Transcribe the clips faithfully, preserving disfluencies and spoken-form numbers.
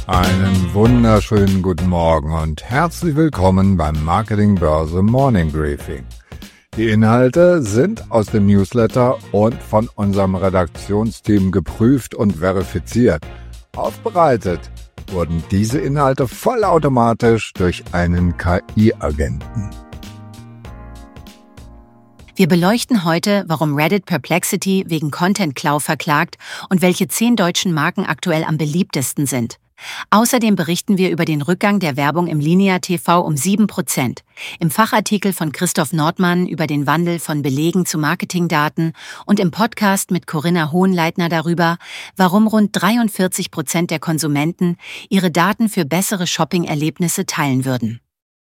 Einen wunderschönen guten Morgen und herzlich willkommen beim Marketing Börse Morning Briefing. Die Inhalte sind aus dem Newsletter und von unserem Redaktionsteam geprüft und verifiziert. Aufbereitet wurden diese Inhalte vollautomatisch durch einen K I-Agenten. Wir beleuchten heute, warum Reddit Perplexity wegen Content Klau verklagt und welche zehn deutschen Marken aktuell am beliebtesten sind. Außerdem berichten wir über den Rückgang der Werbung im Linear-T V um sieben Prozent, im Fachartikel von Christoph Nordmann über den Wandel von Belegen zu Marketingdaten und im Podcast mit Corinna Hohenleitner darüber, warum rund dreiundvierzig Prozent der Konsumenten ihre Daten für bessere Shopping-Erlebnisse teilen würden.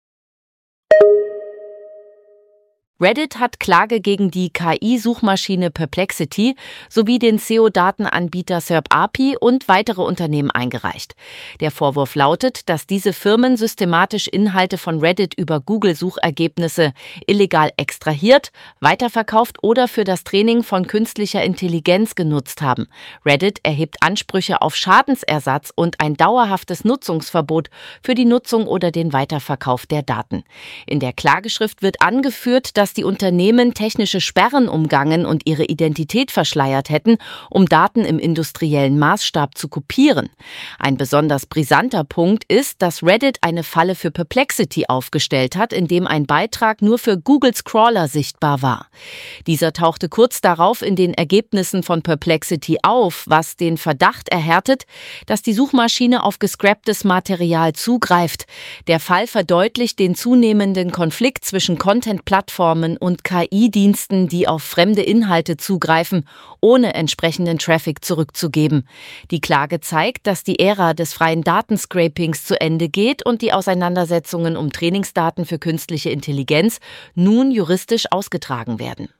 Reddit hat Klage gegen die K I-Suchmaschine Perplexity sowie den S E O-Datenanbieter SERP-A P I und weitere Unternehmen eingereicht. Der Vorwurf lautet, dass diese Firmen systematisch Inhalte von Reddit über Google-Suchergebnisse illegal extrahiert, weiterverkauft oder für das Training von künstlicher Intelligenz genutzt haben. Reddit erhebt Ansprüche auf Schadensersatz und ein dauerhaftes Nutzungsverbot für die Nutzung oder den Weiterverkauf der Daten. In der Klageschrift wird angeführt, dass dass die Unternehmen technische Sperren umgangen und ihre Identität verschleiert hätten, um Daten im industriellen Maßstab zu kopieren. Ein besonders brisanter Punkt ist, dass Reddit eine Falle für Perplexity aufgestellt hat, in dem ein Beitrag nur für Googles Crawler sichtbar war. Dieser tauchte kurz darauf in den Ergebnissen von Perplexity auf, was den Verdacht erhärtet, dass die Suchmaschine auf gescrapptes Material zugreift. Der Fall verdeutlicht den zunehmenden Konflikt zwischen Content-Plattformen und K I-Diensten, die auf fremde Inhalte zugreifen, ohne entsprechenden Traffic zurückzugeben. Die Klage zeigt, dass die Ära des freien Datenscrapings zu Ende geht und die Auseinandersetzungen um Trainingsdaten für künstliche Intelligenz nun juristisch ausgetragen werden.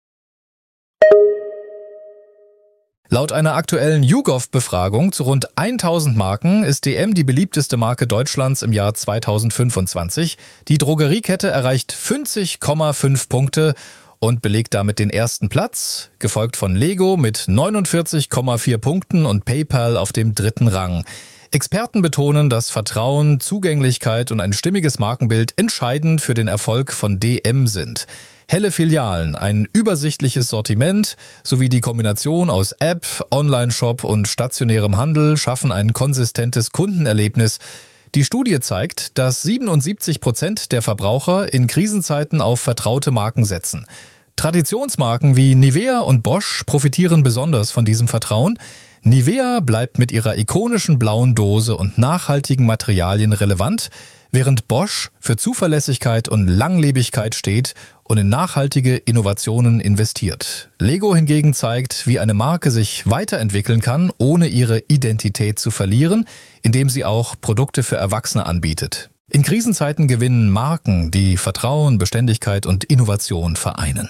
Laut einer aktuellen YouGov-Befragung zu rund tausend Marken ist D M die beliebteste Marke Deutschlands im Jahr zweitausendfünfundzwanzig. Die Drogeriekette erreicht fünfzig Komma fünf Punkte und belegt damit den ersten Platz, gefolgt von Lego mit neunundvierzig Komma vier Punkten und PayPal auf dem dritten Rang. Experten betonen, dass Vertrauen, Zugänglichkeit und ein stimmiges Markenbild entscheidend für den Erfolg von D M sind. Helle Filialen, ein übersichtliches Sortiment sowie die Kombination aus App, Online-Shop und stationärem Handel schaffen ein konsistentes Kundenerlebnis. Die Studie zeigt, dass siebenundsiebzig Prozent der Verbraucher in Krisenzeiten auf vertraute Marken setzen. Traditionsmarken wie Nivea und Bosch profitieren besonders von diesem Vertrauen. Nivea bleibt mit ihrer ikonischen blauen Dose und nachhaltigen Materialien relevant, während Bosch für Zuverlässigkeit und Langlebigkeit steht und in nachhaltige Innovationen investiert. Lego hingegen zeigt, wie eine Marke sich weiterentwickeln kann, ohne ihre Identität zu verlieren, indem sie auch Produkte für Erwachsene anbietet. In Krisenzeiten gewinnen Marken, die Vertrauen, Beständigkeit und Innovation vereinen.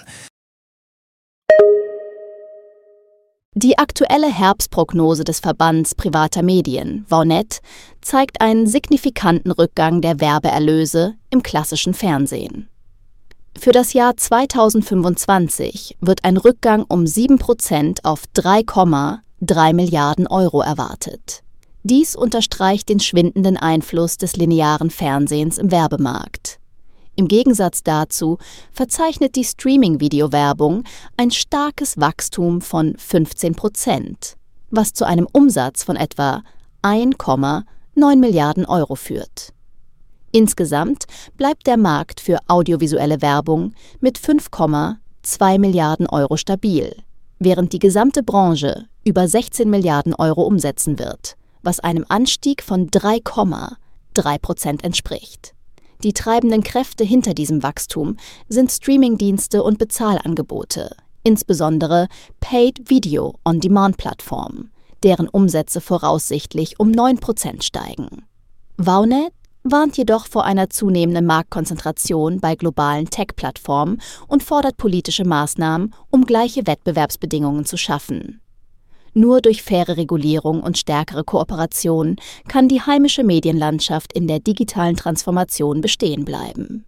Die aktuelle Herbstprognose des Verbands privater Medien, V N E T, zeigt einen signifikanten Rückgang der Werbeerlöse im klassischen Fernsehen. Für das Jahr zweitausendfünfundzwanzig wird ein Rückgang um sieben Prozent auf drei Komma drei Milliarden Euro erwartet. Dies unterstreicht den schwindenden Einfluss des linearen Fernsehens im Werbemarkt. Im Gegensatz dazu verzeichnet die Streaming-Videowerbung ein starkes Wachstum von fünfzehn Prozent, was zu einem Umsatz von etwa ein Komma neun Milliarden Euro führt. Insgesamt bleibt der Markt für audiovisuelle Werbung mit fünf Komma zwei Milliarden Euro stabil, während die gesamte Branche über sechzehn Milliarden Euro umsetzen wird, was einem Anstieg von drei Komma drei Prozent entspricht. Die treibenden Kräfte hinter diesem Wachstum sind Streamingdienste und Bezahlangebote, insbesondere Paid-Video-on-Demand-Plattformen, deren Umsätze voraussichtlich um neun Prozent steigen. V N E T warnt jedoch vor einer zunehmenden Marktkonzentration bei globalen Tech-Plattformen und fordert politische Maßnahmen, um gleiche Wettbewerbsbedingungen zu schaffen. Nur durch faire Regulierung und stärkere Kooperation kann die heimische Medienlandschaft in der digitalen Transformation bestehen bleiben.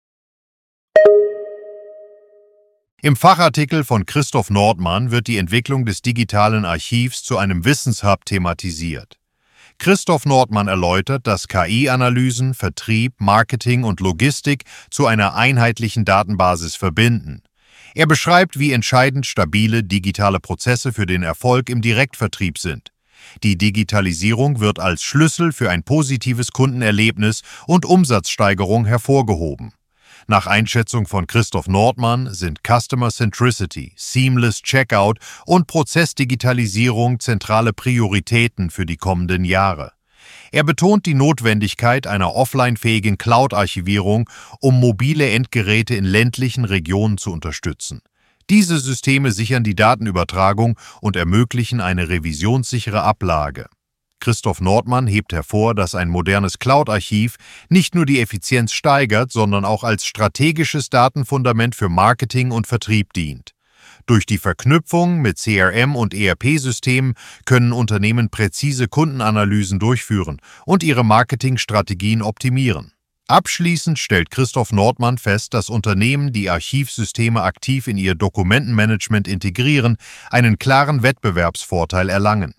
Im Fachartikel von Christoph Nordmann wird die Entwicklung des digitalen Archivs zu einem Wissenshub thematisiert. Christoph Nordmann erläutert, dass K I-Analysen Vertrieb, Marketing und Logistik zu einer einheitlichen Datenbasis verbinden. Er beschreibt, wie entscheidend stabile digitale Prozesse für den Erfolg im Direktvertrieb sind. Die Digitalisierung wird als Schlüssel für ein positives Kundenerlebnis und Umsatzsteigerung hervorgehoben. Nach Einschätzung von Christoph Nordmann sind Customer Centricity, Seamless Checkout und Prozessdigitalisierung zentrale Prioritäten für die kommenden Jahre. Er betont die Notwendigkeit einer offline-fähigen Cloud-Archivierung, um mobile Endgeräte in ländlichen Regionen zu unterstützen. Diese Systeme sichern die Datenübertragung und ermöglichen eine revisionssichere Ablage. Christoph Nordmann hebt hervor, dass ein modernes Cloud-Archiv nicht nur die Effizienz steigert, sondern auch als strategisches Datenfundament für Marketing und Vertrieb dient. Durch die Verknüpfung mit C R M- und E R P-Systemen können Unternehmen präzise Kundenanalysen durchführen und ihre Marketingstrategien optimieren. Abschließend stellt Christoph Nordmann fest, dass Unternehmen, die Archivsysteme aktiv in ihr Dokumentenmanagement integrieren, einen klaren Wettbewerbsvorteil erlangen.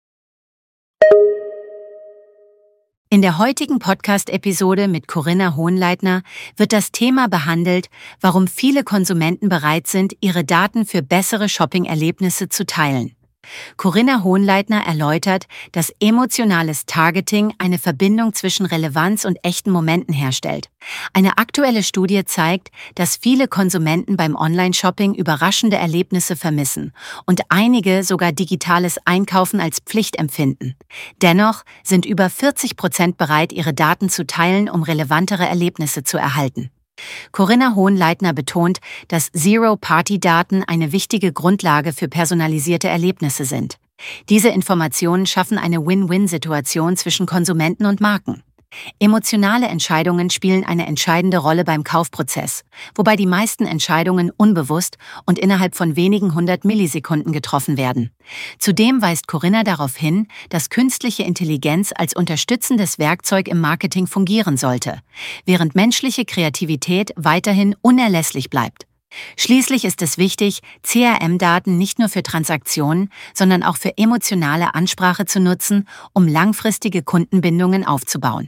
In der heutigen Podcast-Episode mit Corinna Hohenleitner wird das Thema behandelt, warum viele Konsumenten bereit sind, ihre Daten für bessere Shopping-Erlebnisse zu teilen. Corinna Hohenleitner erläutert, dass emotionales Targeting eine Verbindung zwischen Relevanz und echten Momenten herstellt. Eine aktuelle Studie zeigt, dass viele Konsumenten beim Online-Shopping überraschende Erlebnisse vermissen und einige sogar digitales Einkaufen als Pflicht empfinden. Dennoch sind über vierzig Prozent bereit, ihre Daten zu teilen, um relevantere Erlebnisse zu erhalten. Corinna Hohenleitner betont, dass Zero-Party-Daten eine wichtige Grundlage für personalisierte Erlebnisse sind. Diese Informationen schaffen eine Win-Win-Situation zwischen Konsumenten und Marken. Emotionale Entscheidungen spielen eine entscheidende Rolle beim Kaufprozess, wobei die meisten Entscheidungen unbewusst und innerhalb von wenigen hundert Millisekunden getroffen werden. Zudem weist Corinna darauf hin, dass künstliche Intelligenz als unterstützendes Werkzeug im Marketing fungieren sollte, während menschliche Kreativität weiterhin unerlässlich bleibt. Schließlich ist es wichtig, C R M-Daten nicht nur für Transaktionen, sondern auch für emotionale Ansprache zu nutzen, um langfristige Kundenbindungen aufzubauen.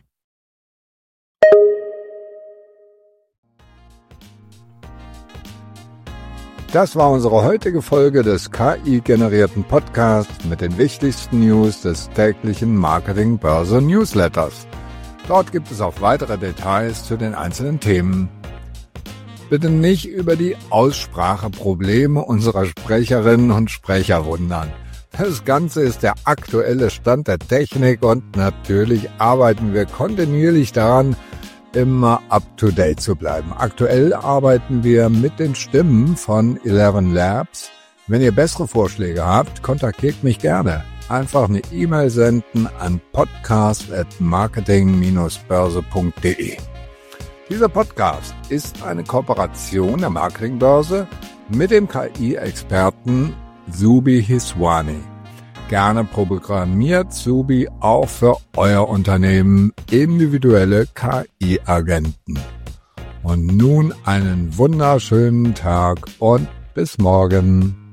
Das war unsere heutige Folge des K I-generierten Podcasts mit den wichtigsten News des täglichen Marketing-Börse-Newsletters. Dort gibt es auch weitere Details zu den einzelnen Themen. Bitte nicht über die Ausspracheprobleme unserer Sprecherinnen und Sprecher wundern. Das Ganze ist der aktuelle Stand der Technik und natürlich arbeiten wir kontinuierlich daran, immer up-to-date zu bleiben. Aktuell arbeiten wir mit den Stimmen von Eleven Labs. Wenn ihr bessere Vorschläge habt, kontaktiert mich gerne. Einfach eine E-Mail senden an podcast at marketing dash börse punkt de. Dieser Podcast ist eine Kooperation der Marketingbörse mit dem K I-Experten Zubi Hiswani. Gerne programmiert Zubi auch für euer Unternehmen individuelle K I-Agenten. Und nun einen wunderschönen Tag und bis morgen.